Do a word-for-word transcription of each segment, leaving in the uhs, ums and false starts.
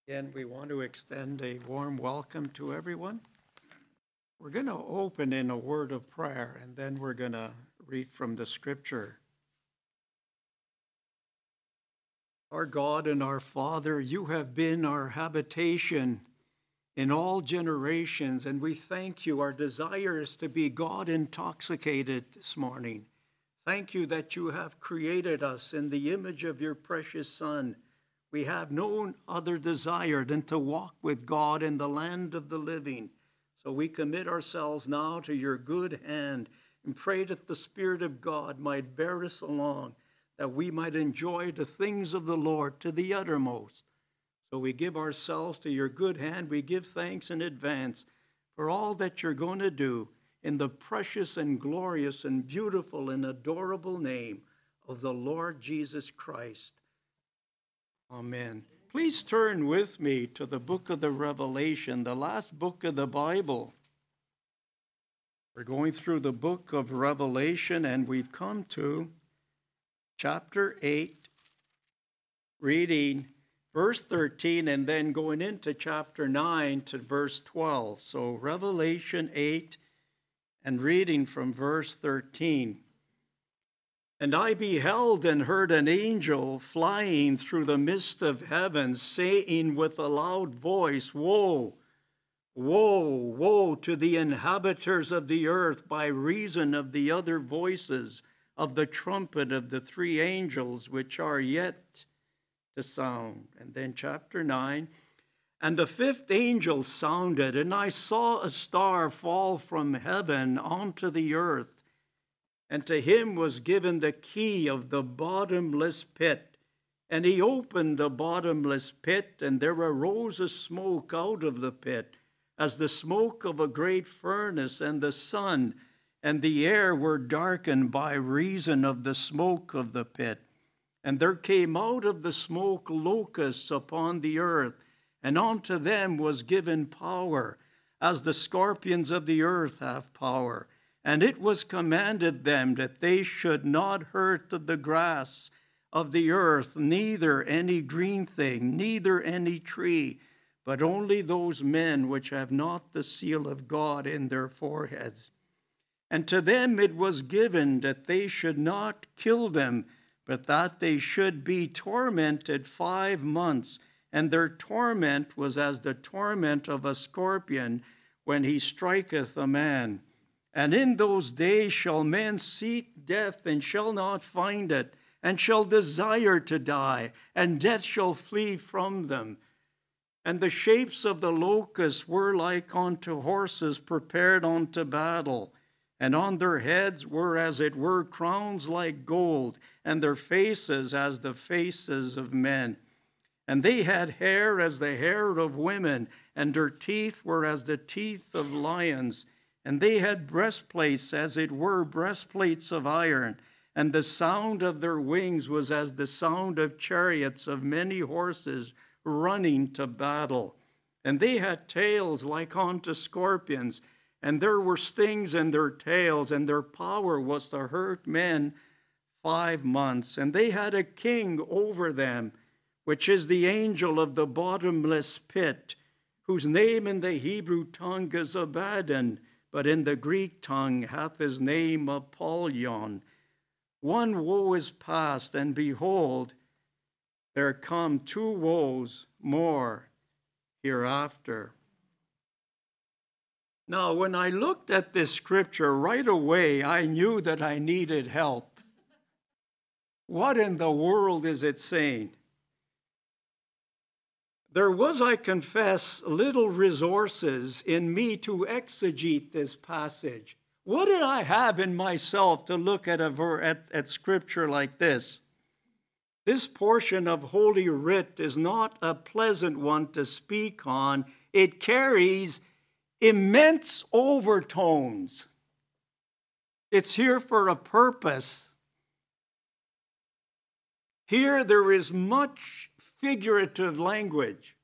Again, we want to extend a warm welcome to everyone. We're going to open in a word of prayer, and then we're going to read from the scripture. Our God and our Father, you have been our habitation in all generations, and we thank you. Our desire is to be God intoxicated this morning. Thank you that you have created us in the image of your precious Son. We have no other desire than to walk with God in the land of the living. So we commit ourselves now to your good hand and pray that the Spirit of God might bear us along, that we might enjoy the things of the Lord to the uttermost. So we give ourselves to your good hand. We give thanks in advance for all that you're going to do in the precious and glorious and beautiful and adorable name of the Lord Jesus Christ. Amen. Please turn with me to the book of the Revelation, the last book of the Bible. We're going through the book of Revelation, and we've come to chapter eight, reading verse thirteen, and then going into chapter nine to verse twelve. So Revelation eight, and reading from verse thirteen. And I beheld and heard an angel flying through the midst of heaven, saying with a loud voice, Woe, woe, woe to the inhabitants of the earth by reason of the other voices of the trumpet of the three angels which are yet to sound. And then chapter nine. And the fifth angel sounded, and I saw a star fall from heaven onto the earth. And to him was given the key of the bottomless pit. And he opened the bottomless pit, and there arose a smoke out of the pit, as the smoke of a great furnace, and the sun and the air were darkened by reason of the smoke of the pit. And there came out of the smoke locusts upon the earth, and unto them was given power, as the scorpions of the earth have power. And it was commanded them that they should not hurt the grass of the earth, neither any green thing, neither any tree, but only those men which have not the seal of God in their foreheads. And to them it was given that they should not kill them, but that they should be tormented five months. And their torment was as the torment of a scorpion when he striketh a man. And in those days shall men seek death, and shall not find it, and shall desire to die, and death shall flee from them. And the shapes of the locusts were like unto horses prepared unto battle, and on their heads were as it were crowns like gold, and their faces as the faces of men. And they had hair as the hair of women, and their teeth were as the teeth of lions. And they had breastplates as it were breastplates of iron, and the sound of their wings was as the sound of chariots of many horses running to battle. And they had tails like unto scorpions, and there were stings in their tails, and their power was to hurt men five months. And they had a king over them, which is the angel of the bottomless pit, whose name in the Hebrew tongue is Abaddon, but in the Greek tongue hath his name Apollyon. One woe is past, and behold, there come two woes more hereafter. Now, when I looked at this scripture right away, I knew that I needed help. What in the world is it saying? There was, I confess, little resources in me to exegete this passage. What did I have in myself to look at, a ver- at, at scripture like this? This portion of Holy Writ is not a pleasant one to speak on. It carries immense overtones. It's here for a purpose. Here there is much figurative language,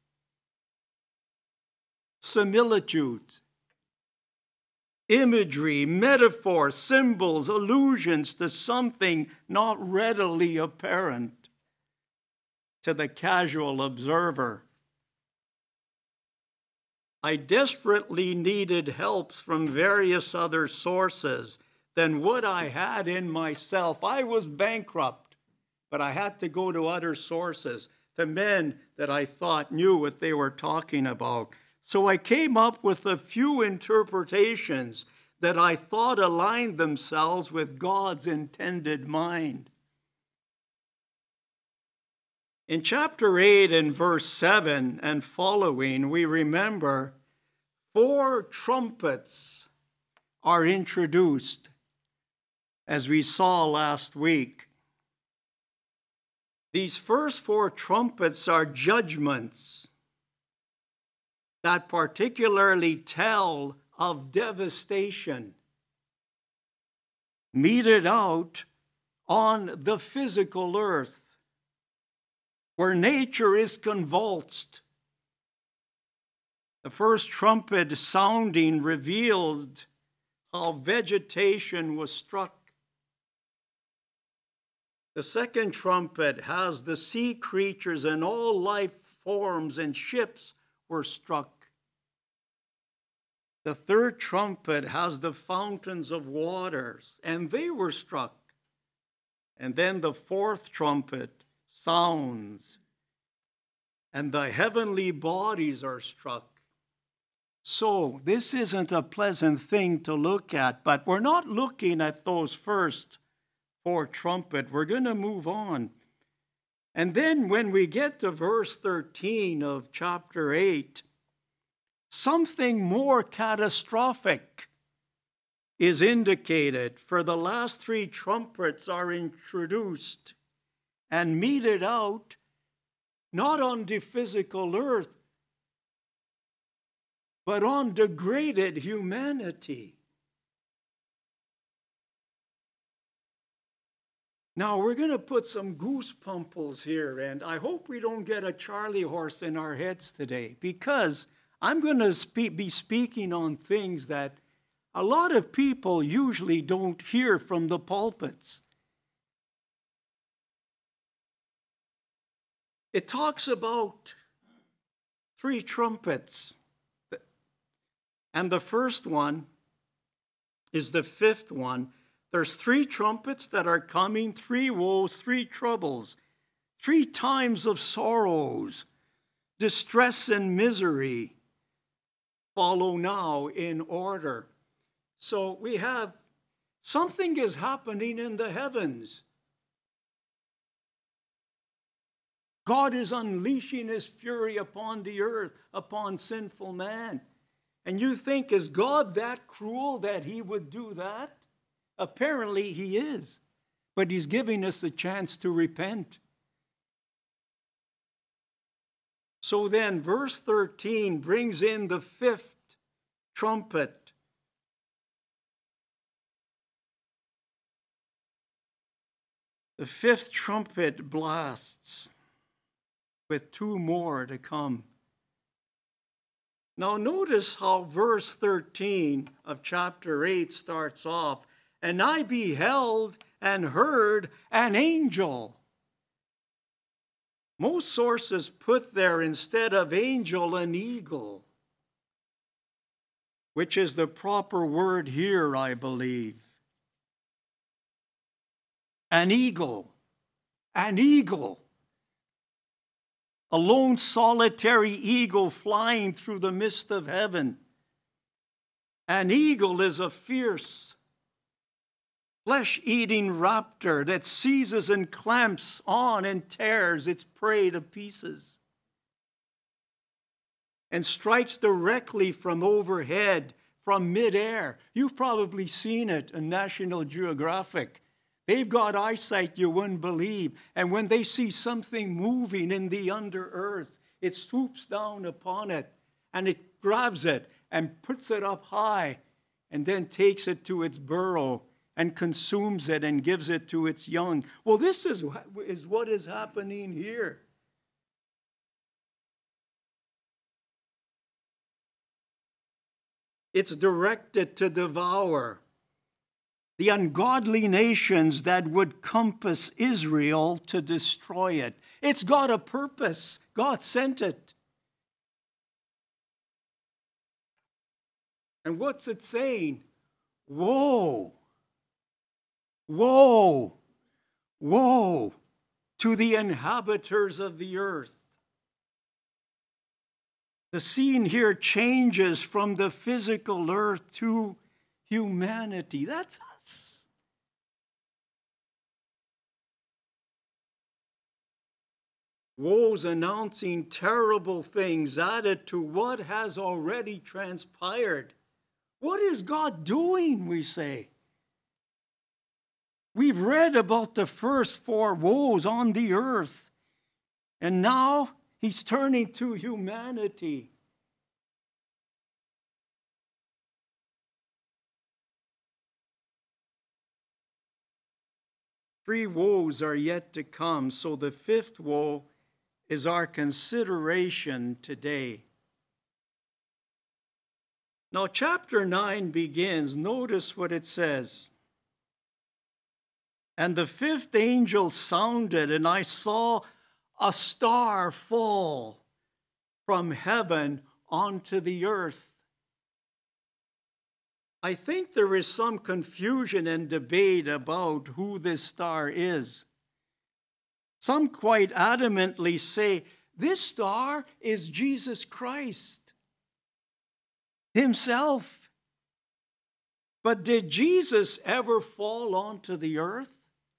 similitudes, imagery, metaphor, symbols, allusions to something not readily apparent to the casual observer. I desperately needed help from various other sources than what I had in myself. I was bankrupt, but I had to go to other sources, to men that I thought knew what they were talking about. So I came up with a few interpretations that I thought aligned themselves with God's intended mind. In chapter eight and verse seven and following, we remember four trumpets are introduced, as we saw last week. These first four trumpets are judgments that particularly tell of devastation meted out on the physical earth, where nature is convulsed. The first trumpet sounding revealed how vegetation was struck. The second trumpet has the sea creatures and all life forms and ships were struck. The third trumpet has the fountains of waters, and they were struck. And then the fourth trumpet sounds, and the heavenly bodies are struck. So this isn't a pleasant thing to look at, but we're not looking at those first four trumpet. We're going to move on. And then when we get to verse thirteen of chapter eight, something more catastrophic is indicated, for the last three trumpets are introduced and meted out not on the physical earth, but on degraded humanity. Now, we're going to put some goosebumples here, and I hope we don't get a Charlie horse in our heads today, because I'm going to spe- be speaking on things that a lot of people usually don't hear from the pulpits. It talks about three trumpets. And the first one is the fifth one. There's three trumpets that are coming, three woes, three troubles, three times of sorrows, distress and misery follow now in order. So we have something is happening in the heavens. God is unleashing his fury upon the earth, upon sinful man. And you think, is God that cruel that he would do that? Apparently he is. But he's giving us a chance to repent. So then, verse thirteen brings in the fifth trumpet. The fifth trumpet blasts, with two more to come. Now notice how verse thirteen of chapter eight starts off. And I beheld and heard an angel. Most sources put there, instead of angel, an eagle, which is the proper word here, I believe. An eagle. An eagle. A lone solitary eagle flying through the mist of heaven. An eagle is a fierce, flesh-eating raptor that seizes and clamps on and tears its prey to pieces and strikes directly from overhead, from midair. You've probably seen it in National Geographic. They've got eyesight you wouldn't believe. And when they see something moving in the under earth, it swoops down upon it and it grabs it and puts it up high and then takes it to its burrow and consumes it and gives it to its young. Well, this is, is what is happening here. It's directed to devour the ungodly nations that would compass Israel to destroy it. It's got a purpose. God sent it. And what's it saying? Woe! Woe! Woe to the inhabitants of the earth. The scene here changes from the physical earth to humanity. That's us. Woes announcing terrible things added to what has already transpired. What is God doing, we say? We've read about the first four woes on the earth, and now he's turning to humanity. Three woes are yet to come, so the fifth woe is our consideration today. Now, chapter nine begins. Notice what it says. And the fifth angel sounded, and I saw a star fall from heaven onto the earth. I think there is some confusion and debate about who this star is. Some quite adamantly say, this star is Jesus Christ himself. But did Jesus ever fall onto the earth?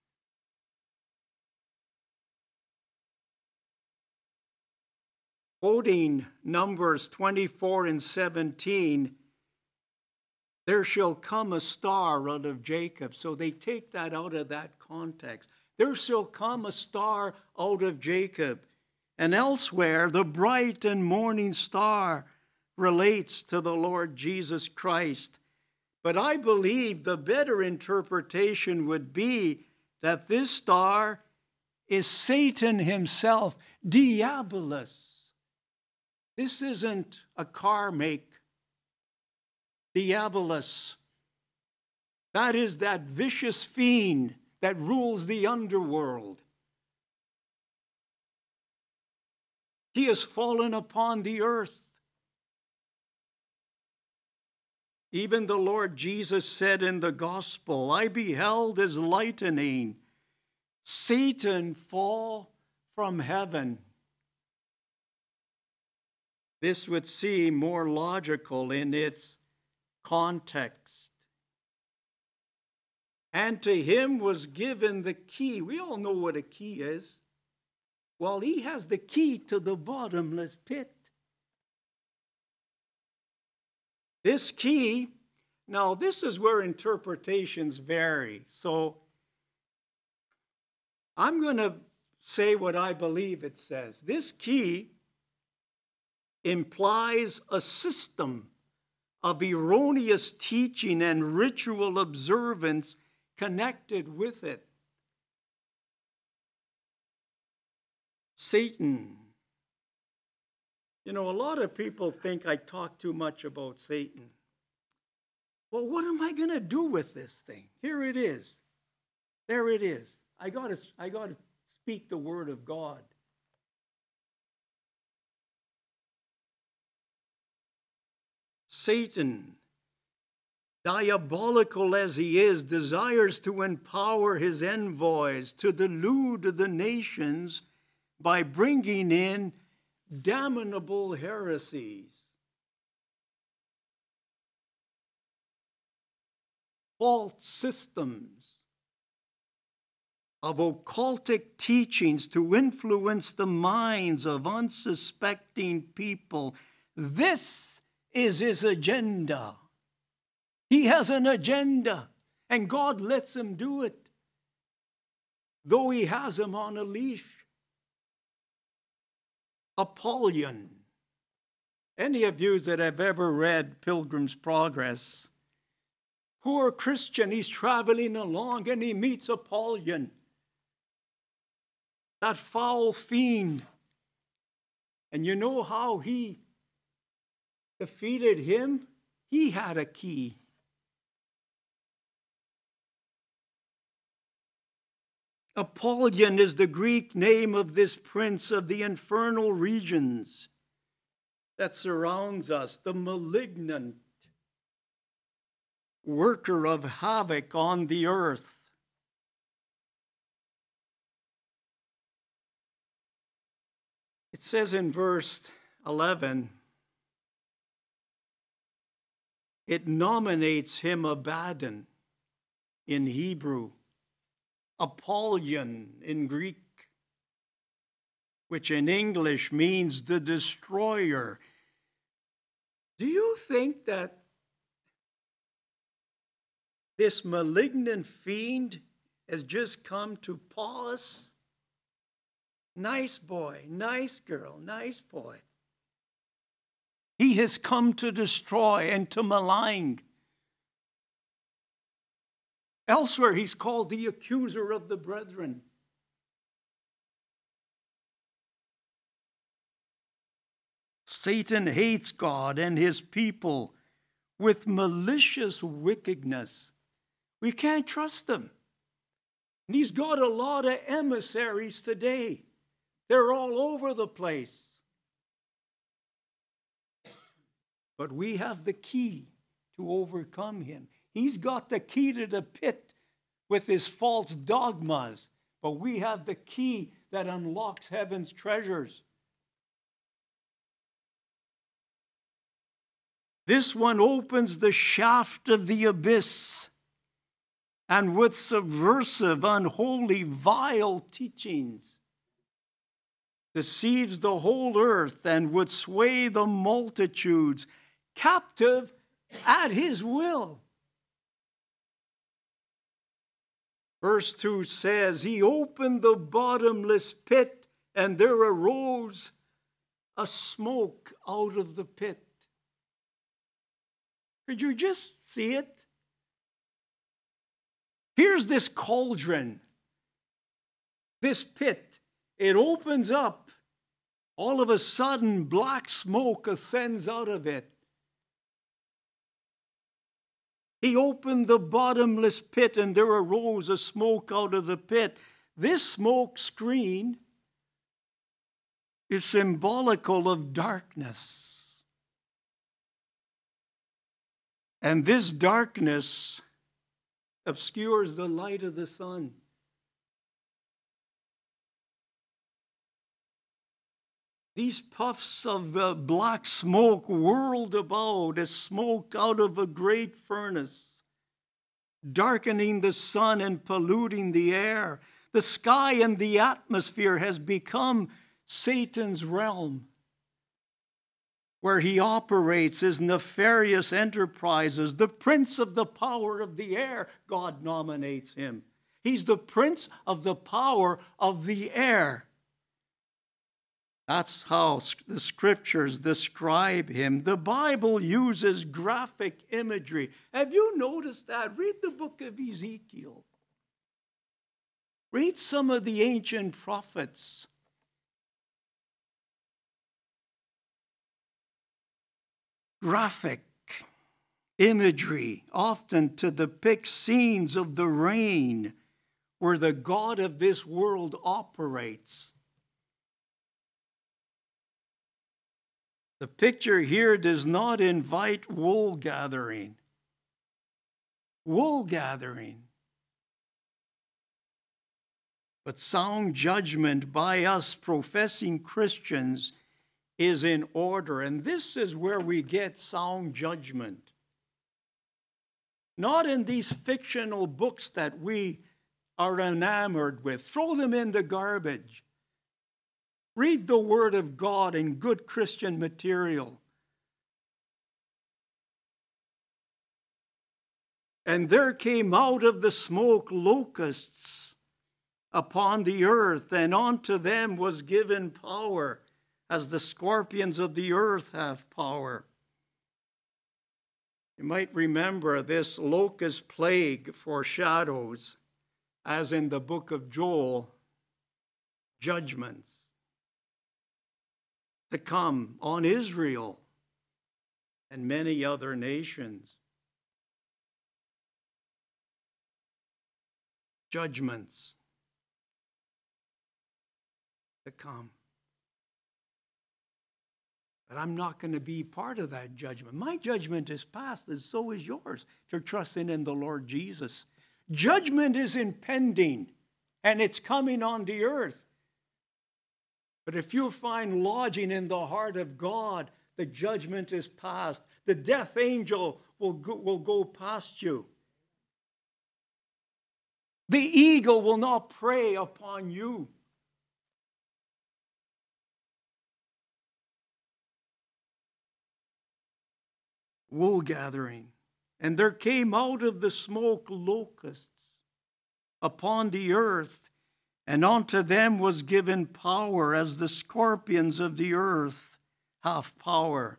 Quoting Numbers twenty-four and seventeen, there shall come a star out of Jacob. So they take that out of that context. There shall come a star out of Jacob. And elsewhere, the bright and morning star relates to the Lord Jesus Christ. But I believe the better interpretation would be that this star is Satan himself, Diabolus. This isn't a car make. Diabolus. That is that vicious fiend that rules the underworld. He has fallen upon the earth. Even the Lord Jesus said in the gospel, I beheld as lightning Satan fall from heaven. This would seem more logical in its context. And to him was given the key. We all know what a key is. Well, he has the key to the bottomless pit. This key, now this is where interpretations vary. So I'm going to say what I believe it says. This key implies a system of erroneous teaching and ritual observance connected with it. Satan. You know, a lot of people think I talk too much about Satan. Well, what am I going to do with this thing? Here it is. There it is. I got to I got to speak the word of God. Satan, diabolical as he is, desires to empower his envoys to delude the nations by bringing in damnable heresies. False systems of occultic teachings to influence the minds of unsuspecting people. This is his agenda. He has an agenda, and God lets him do it, though he has him on a leash. Apollyon. Any of you that have ever read Pilgrim's Progress, poor Christian, he's traveling along and he meets Apollyon, that foul fiend. And you know how he defeated him? He had a key. Apollyon is the Greek name of this prince of the infernal regions that surrounds us, the malignant worker of havoc on the earth. It says in verse eleven, it nominates him Abaddon in Hebrew, Apollyon in Greek, which in English means the destroyer. Do you think that this malignant fiend has just come to pause? Nice boy, nice girl, nice boy. He has come to destroy and to malign. Elsewhere, he's called the accuser of the brethren. Satan hates God and his people with malicious wickedness. We can't trust him. And he's got a lot of emissaries today. They're all over the place. But we have the key to overcome him. He's got the key to the pit with his false dogmas. But we have the key that unlocks heaven's treasures. This one opens the shaft of the abyss, and with subversive, unholy, vile teachings deceives the whole earth and would sway the multitudes captive at his will. Verse two says, he opened the bottomless pit, and there arose a smoke out of the pit. Could you just see it? Here's this cauldron, this pit. It opens up. All of a sudden, black smoke ascends out of it. He opened the bottomless pit, and there arose a smoke out of the pit. This smoke screen is symbolical of darkness. And this darkness obscures the light of the sun. These puffs of uh, black smoke whirled about as smoke out of a great furnace, darkening the sun and polluting the air. The sky and the atmosphere has become Satan's realm, where he operates his nefarious enterprises. The prince of the power of the air, God nominates him. He's the prince of the power of the air. That's how the scriptures describe him. The Bible uses graphic imagery. Have you noticed that? Read the book of Ezekiel. Read some of the ancient prophets. Graphic imagery, often to depict scenes of the reign where the God of this world operates. The picture here does not invite wool gathering. Wool gathering. But sound judgment by us professing Christians is in order. And this is where we get sound judgment. Not in these fictional books that we are enamored with. Throw them in the garbage. Read the Word of God in good Christian material. And there came out of the smoke locusts upon the earth, and unto them was given power, as the scorpions of the earth have power. You might remember this locust plague foreshadows, as in the book of Joel, judgments to come on Israel and many other nations. Judgments to come. But I'm not going to be part of that judgment. My judgment is past, and so is yours, if you're trusting in the Lord Jesus. Judgment is impending, and it's coming on the earth. But if you find lodging in the heart of God, the judgment is past. The death angel will go, will go past you. The eagle will not prey upon you. Wool gathering. And there came out of the smoke locusts upon the earth, and unto them was given power, as the scorpions of the earth have power.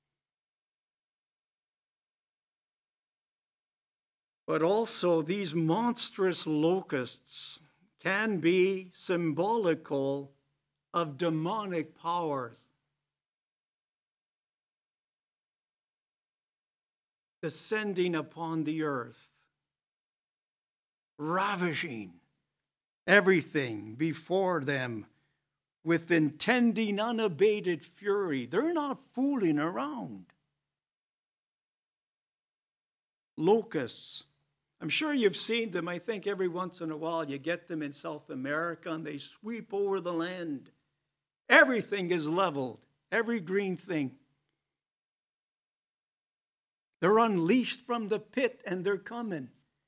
But also these monstrous locusts can be symbolical of demonic powers descending upon the earth, ravaging everything before them with intending unabated fury. They're not fooling around. Locusts. I'm sure you've seen them. I think every once in a while you get them in South America and they sweep over the land. Everything is leveled. Every green thing. They're unleashed from the pit and they're coming.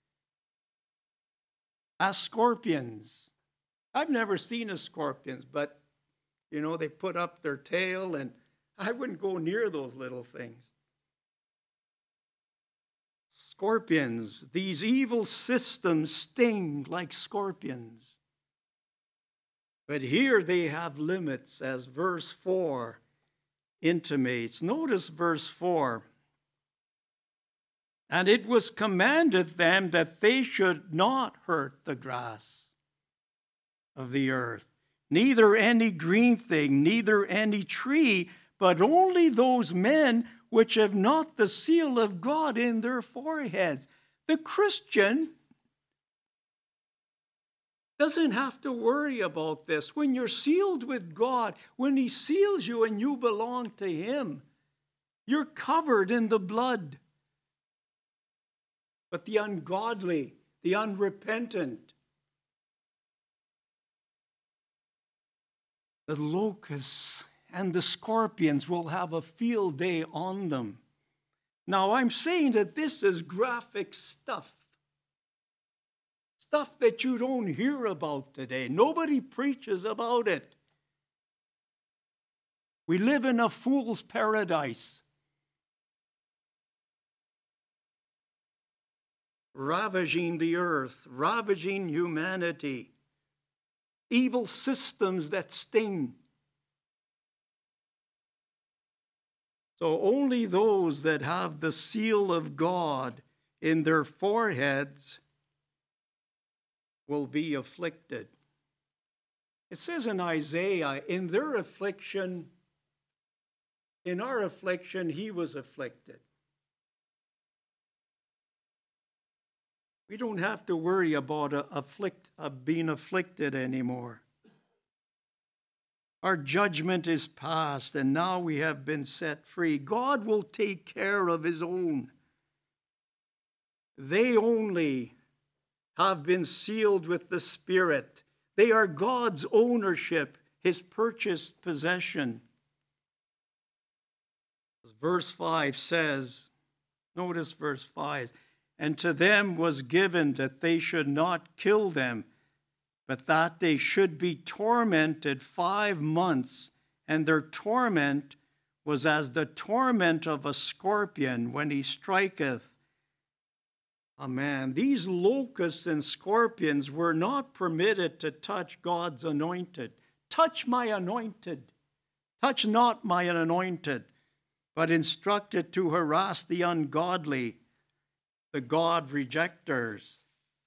As scorpions. I've never seen a scorpion, but, you know, they put up their tail, and I wouldn't go near those little things. Scorpions, these evil systems sting like scorpions. But here they have limits, as verse four intimates. Notice verse four. And it was commanded them that they should not hurt the grass of the earth, neither any green thing, neither any tree, but only those men which have not the seal of God in their foreheads. The Christian doesn't have to worry about this. When you're sealed with God, when He seals you and you belong to Him, you're covered in the blood. But the ungodly, the unrepentant, the locusts and the scorpions will have a field day on them. Now, I'm saying that this is graphic stuff. Stuff that you don't hear about today. Nobody preaches about it. We live in a fool's paradise. Ravaging the earth, ravaging humanity, evil systems that sting. So only those that have the seal of God in their foreheads will be afflicted. It says in Isaiah, in their affliction, in our affliction, He was afflicted. We don't have to worry about a afflict, uh, being afflicted anymore. Our judgment is past, and now we have been set free. God will take care of His own. They only have been sealed with the Spirit. They are God's ownership, His purchased possession. As verse five says, notice verse five, and to them was given that they should not kill them, but that they should be tormented five months. And their torment was as the torment of a scorpion when he striketh a man. These locusts and scorpions were not permitted to touch God's anointed. Touch my anointed. Touch not my anointed, but instructed to harass the ungodly, the God rejectors.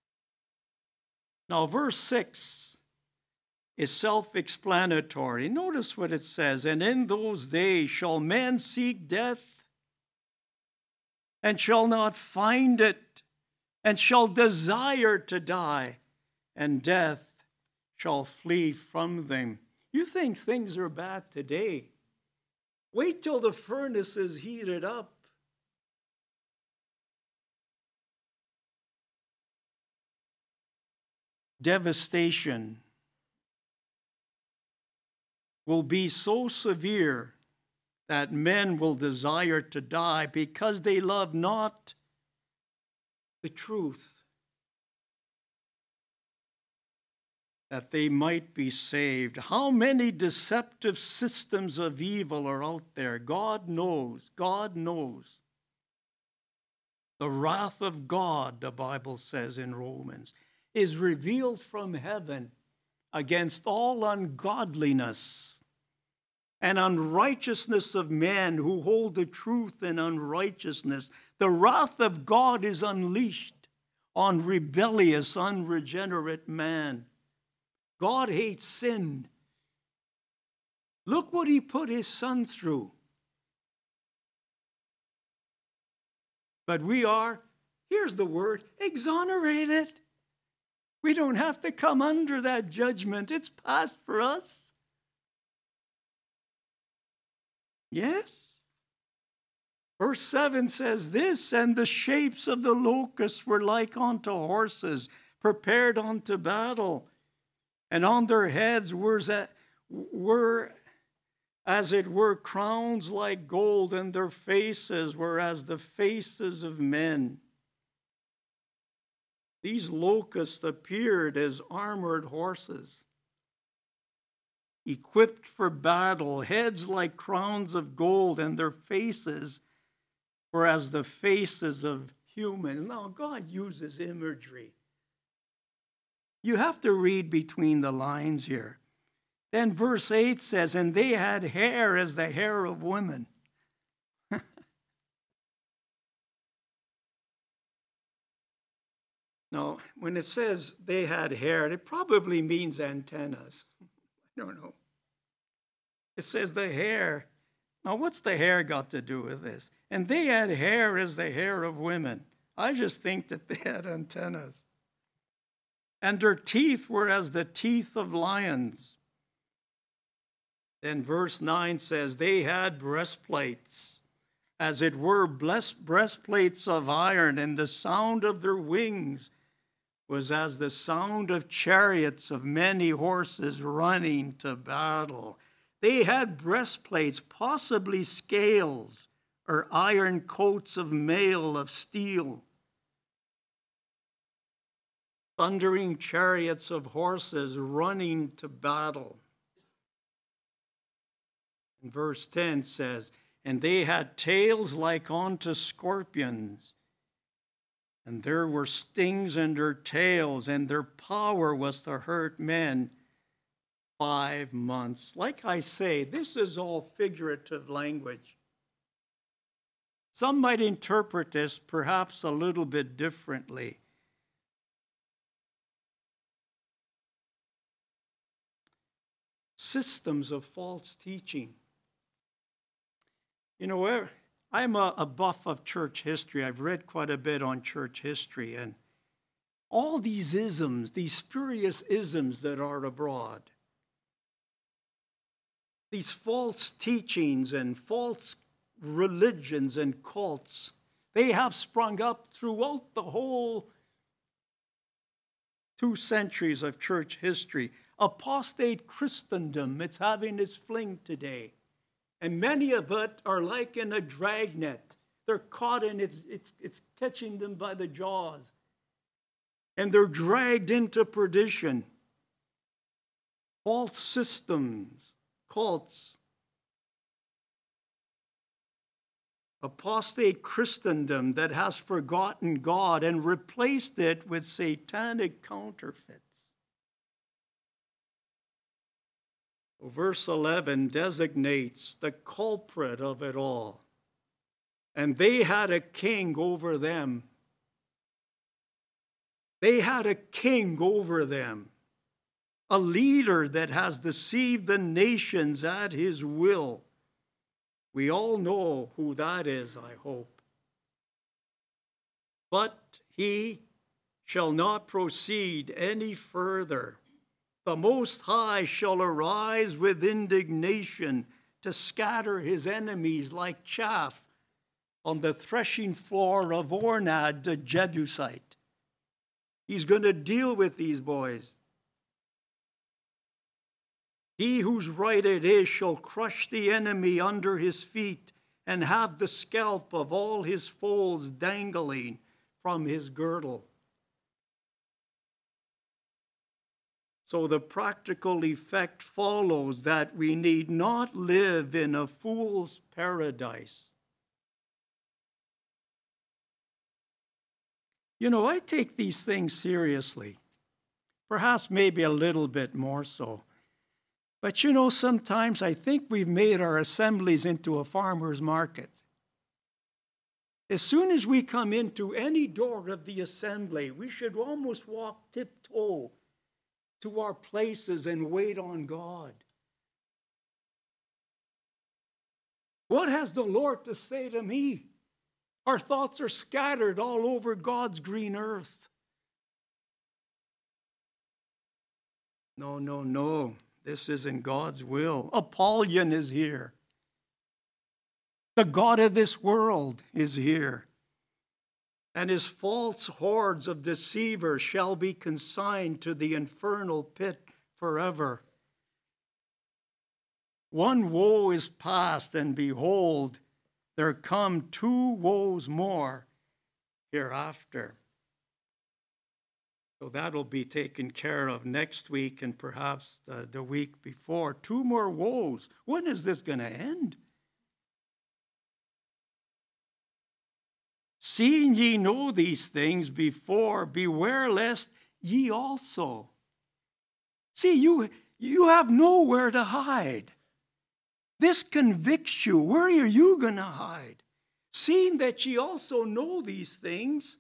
Now, verse six is self-explanatory. Notice what it says. And in those days shall men seek death, and shall not find it, and shall desire to die, and death shall flee from them. You think things are bad today. Wait till the furnace is heated up. Devastation will be so severe that men will desire to die because they love not the truth, that they might be saved. How many deceptive systems of evil are out there? God knows. God knows. The wrath of God, the Bible says in Romans, is revealed from heaven against all ungodliness and unrighteousness of men who hold the truth in unrighteousness. The wrath of God is unleashed on rebellious, unregenerate man. God hates sin. Look what he put his son through. But we are, here's the word, exonerated. We don't have to come under that judgment. It's past for us. Yes. Verse seven says this, and the shapes of the locusts were like unto horses, prepared unto battle. And on their heads were, were, as it were, crowns like gold, and their faces were as the faces of men. These locusts appeared as armored horses, equipped for battle, heads like crowns of gold, and their faces were as the faces of humans. Now, God uses imagery. You have to read between the lines here. Then verse eight says, and they had hair as the hair of women. Now, when it says they had hair, it probably means antennas. I don't know. It says the hair. Now, what's the hair got to do with this? And they had hair as the hair of women. I just think that they had antennas. And their teeth were as the teeth of lions. Then verse nine says, they had breastplates, as it were breastplates of iron, and the sound of their wings was as the sound of chariots of many horses running to battle. They had breastplates, possibly scales, or iron coats of mail of steel. Thundering chariots of horses running to battle. And verse ten says, and they had tails like unto scorpions, and there were stings in their tails, and their power was to hurt men five months. Like I say, this is all figurative language. Some might interpret this perhaps a little bit differently. Systems of false teaching. You know, I'm a, a buff of church history. I've read quite a bit on church history, and all these isms, these spurious isms that are abroad, these false teachings and false religions and cults, they have sprung up throughout the whole two centuries of church history. Apostate Christendom, it's having its fling today. And many of it are like in a dragnet. They're caught in it's, it's, it's catching them by the jaws. And they're dragged into perdition. False systems, cults. Apostate Christendom that has forgotten God and replaced it with satanic counterfeits. Verse eleven designates the culprit of it all. And they had a king over them. They had a king over them. A leader that has deceived the nations at his will. We all know who that is, I hope. But he shall not proceed any further. The Most High shall arise with indignation to scatter his enemies like chaff on the threshing floor of Ornan the Jebusite. He's going to deal with these boys. He whose right it is shall crush the enemy under his feet and have the scalp of all his foes dangling from his girdle. So the practical effect follows that we need not live in a fool's paradise. You know, I take these things seriously, perhaps maybe a little bit more so. But you know, sometimes I think we've made our assemblies into a farmer's market. As soon as we come into any door of the assembly, we should almost walk tiptoe to our places and wait on God. What has the Lord to say to me? Our thoughts are scattered all over God's green earth. No, no, no. This isn't God's will. Apollyon is here. The god of this world is here. And his false hordes of deceivers shall be consigned to the infernal pit forever. One woe is past, and behold, there come two woes more hereafter. So that'll be taken care of next week and perhaps the, the week before. Two more woes. When is this going to end? Seeing ye know these things before, beware lest ye also. See, you, you have nowhere to hide. This convicts you. Where are you going to hide? Seeing that ye also know these things,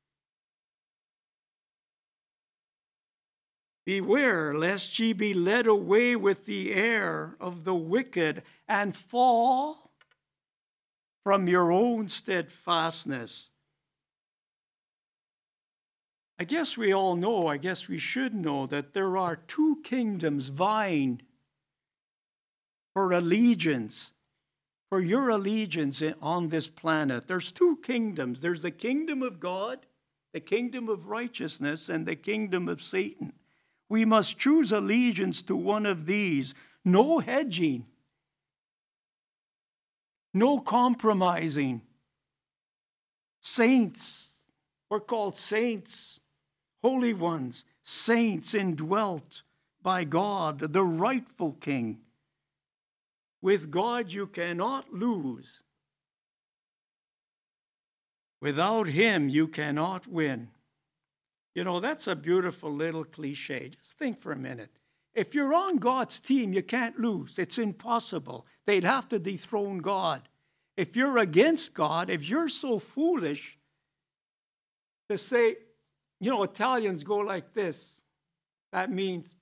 beware lest ye be led away with the air of the wicked and fall from your own steadfastness. I guess we all know, I guess we should know, that there are two kingdoms vying for allegiance, for your allegiance on this planet. There's two kingdoms. There's the kingdom of God, the kingdom of righteousness, and the kingdom of Satan. We must choose allegiance to one of these. No hedging. No compromising. Saints, we're called saints, holy ones, saints indwelt by God, the rightful King. With God you cannot lose. Without him you cannot win. You know, that's a beautiful little cliche. Just think for a minute. If you're on God's team, you can't lose. It's impossible. They'd have to dethrone God. If you're against God, if you're so foolish to say, you know, Italians go like this, that means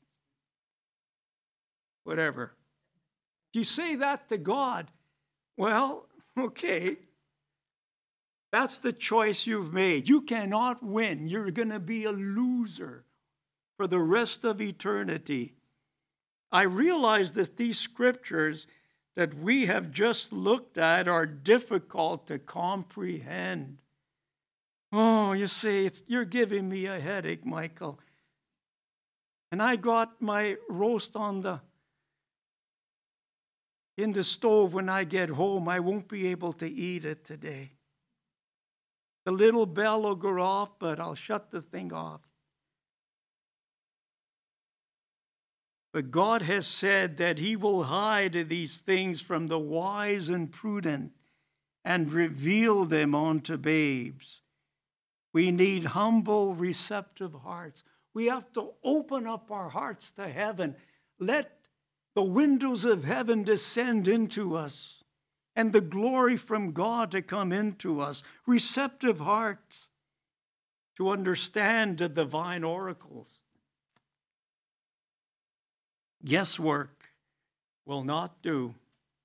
whatever. If you say that to God, well, okay, that's the choice you've made. You cannot win. You're going to be a loser for the rest of eternity. I realize that these scriptures that we have just looked at are difficult to comprehend. Oh, you see, it's, you're giving me a headache, Michael. And I got my roast on the in the stove when I get home. I won't be able to eat it today. The little bell will go off, but I'll shut the thing off. But God has said that he will hide these things from the wise and prudent and reveal them unto babes. We need humble, receptive hearts. We have to open up our hearts to heaven. Let the windows of heaven descend into us and the glory from God to come into us. Receptive hearts to understand the divine oracles. Guesswork will not do.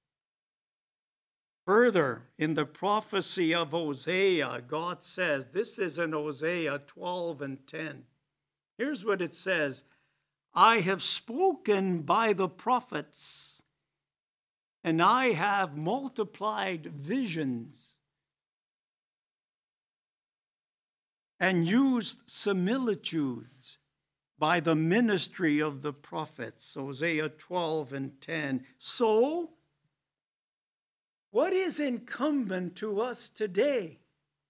Further, in the prophecy of Hosea, God says, this is in Hosea twelve and ten. Here's what it says. I have spoken by the prophets And I have multiplied visions and used similitudes by the ministry of the prophets. Hosea twelve and ten. So, what is incumbent to us today?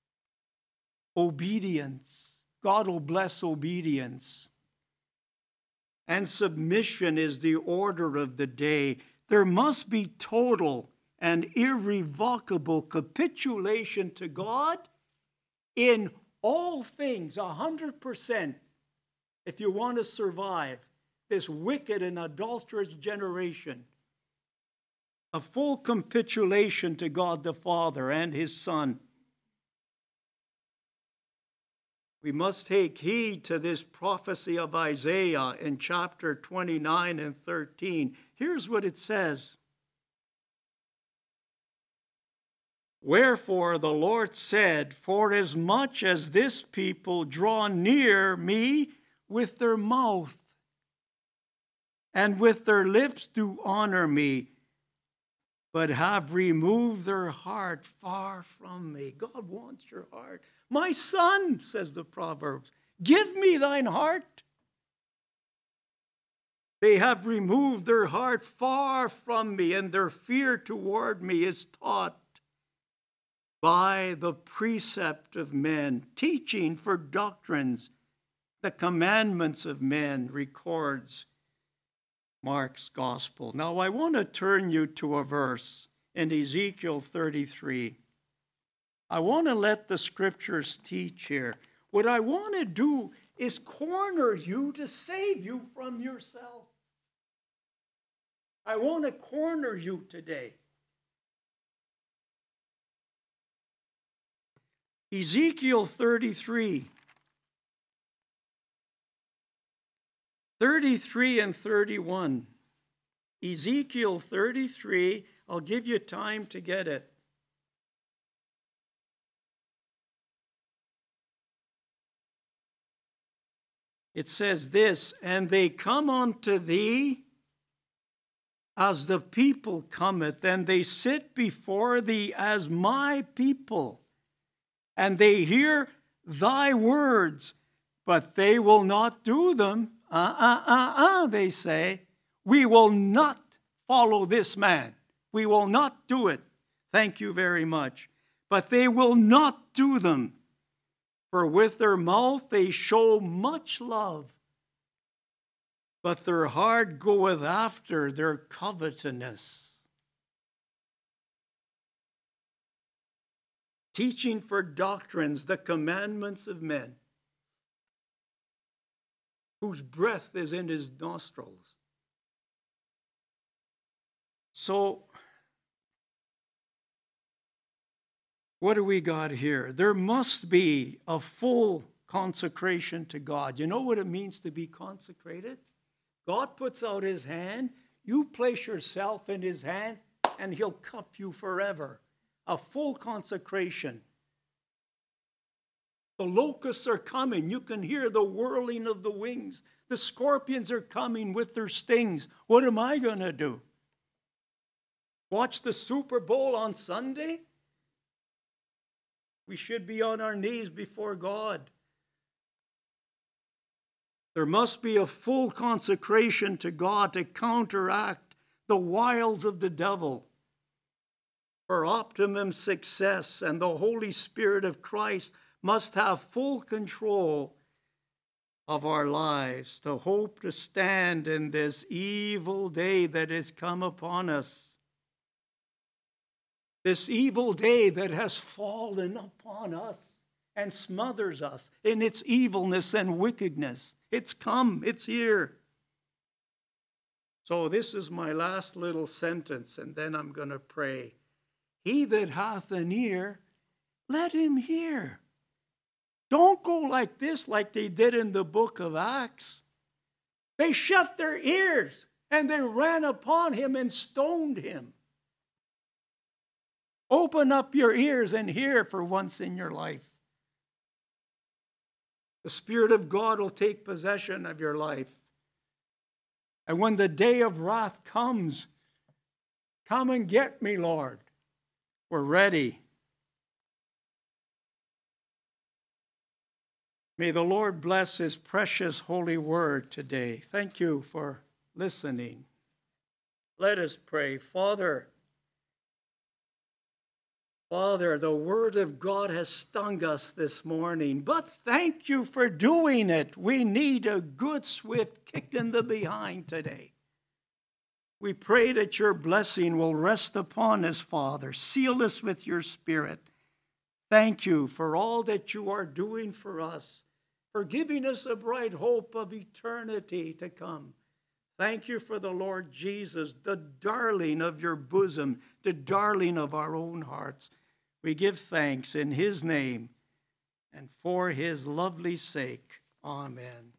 Obedience. God will bless obedience. And submission is the order of the day. There must be total and irrevocable capitulation to God in all things, a hundred percent, if you want to survive this wicked and adulterous generation. A full capitulation to God the Father and His Son. We must take heed to this prophecy of Isaiah in chapter twenty-nine and thirteen. Here's what it says. Wherefore the Lord said, forasmuch as this people draw near me with their mouth, and with their lips do honor me, but have removed their heart far from me. God wants your heart. My son, says the Proverbs, give me thine heart. They have removed their heart far from me, and their fear toward me is taught by the precept of men, teaching for doctrines, the commandments of men, records Mark's gospel. Now I want to turn you to a verse in Ezekiel thirty-three. I want to let the scriptures teach here. What I want to do is corner you to save you from yourself. I want to corner you today. Ezekiel thirty-three. thirty-three and thirty-one. Ezekiel thirty-three. I'll give you time to get it. It says this, and they come unto thee as the people cometh, and they sit before thee as my people, and they hear thy words, but they will not do them. Uh, uh, uh, uh, they say, we will not follow this man. We will not do it. Thank you very much. But they will not do them. For with their mouth they show much love, but their heart goeth after their covetousness. Teaching for doctrines, the commandments of men, whose breath is in his nostrils. So, what do we got here? There must be a full consecration to God. You know what it means to be consecrated? God puts out his hand, you place yourself in his hand, and he'll cup you forever. A full consecration. The locusts are coming. You can hear the whirling of the wings. The scorpions are coming with their stings. What am I going to do? Watch the Super Bowl on Sunday? We should be on our knees before God. There must be a full consecration to God to counteract the wiles of the devil. For optimum success, and the Holy Spirit of Christ must have full control of our lives to hope to stand in this evil day that has come upon us. This evil day that has fallen upon us and smothers us in its evilness and wickedness. It's come, it's here. So this is my last little sentence, and then I'm going to pray. He that hath an ear, let him hear. Don't go like this like they did in the book of Acts. They shut their ears and they ran upon him and stoned him. Open up your ears and hear for once in your life. The Spirit of God will take possession of your life. And when the day of wrath comes, Come and get me, Lord. We're ready. May the Lord bless his precious holy word today. Thank you for listening. Let us pray. Father, Father, the word of God has stung us this morning, but thank you for doing it. We need a good, swift kick in the behind today. We pray that your blessing will rest upon us, Father. Seal us with your Spirit. Thank you for all that you are doing for us, for giving us a bright hope of eternity to come. Thank you for the Lord Jesus, the darling of your bosom, the darling of our own hearts. We give thanks in his name and for his lovely sake. Amen.